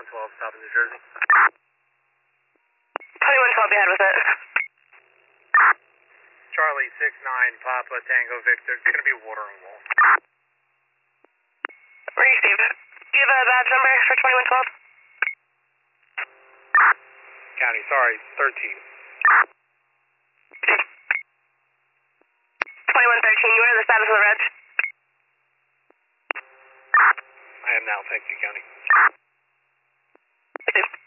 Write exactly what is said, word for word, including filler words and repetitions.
twenty-one twelve, stop in New Jersey. twenty-one twelve, be ahead with it. Charlie six nine, Papa Tango Victor. It's going to be water and wall. Where are you, Steve? Do you have a badge number for twenty-one twelve? County, sorry, thirteen. twenty-one thirteen, you are the status of the reg? I am now, thank you, County. Steve.